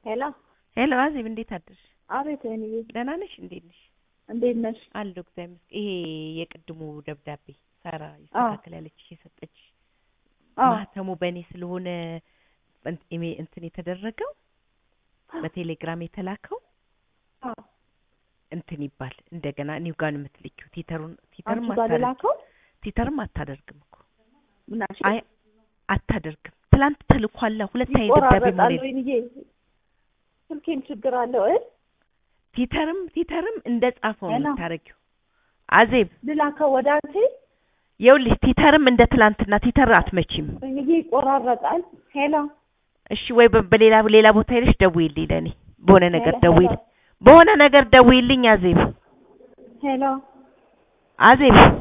ሄሎ ሄሎ አዜብ እንዴት አደርሽ? አቤት እኔ ደህና ነሽ? እንዴት ነሽ? እንዴት ነሽ? አለሁ እግዚአብሔር ይመስገን። ይሄ የቅድሙ ደብዳቤ ሳራ ይስተካከል ያለችሽ የሰጠችሽ ማህተሙ በእኔ ስለሆነ እንትን የተደረገው በቴሌግራም የተላከው እንትን ይባል እንደገና ኒው ጋር ነው የምትልኪው። ቲተርም አታደርግም እኮ ምናሽ አይ አታደርግም። ትላንት ተልኳላ ሁለተኛ ደብዳቤ ማለት ነው። ስልኬን ችግር አለው ቲተርም እንደጻፈው ነው ታረጊው። አዜብ ልላከው ወደ አንቺ ይኸውልሽ ቲተርም እንደ ትላንትና ቲተር አትመቺም። ይሄ ይቆራረጣል። ሄሎ እሺ ወይ በሌላ ቦታ ሄደሽ ደውይልኝ ለኔ በሆነ ነገር ደውይልኝ አዜብ። ሄሎ አዜብ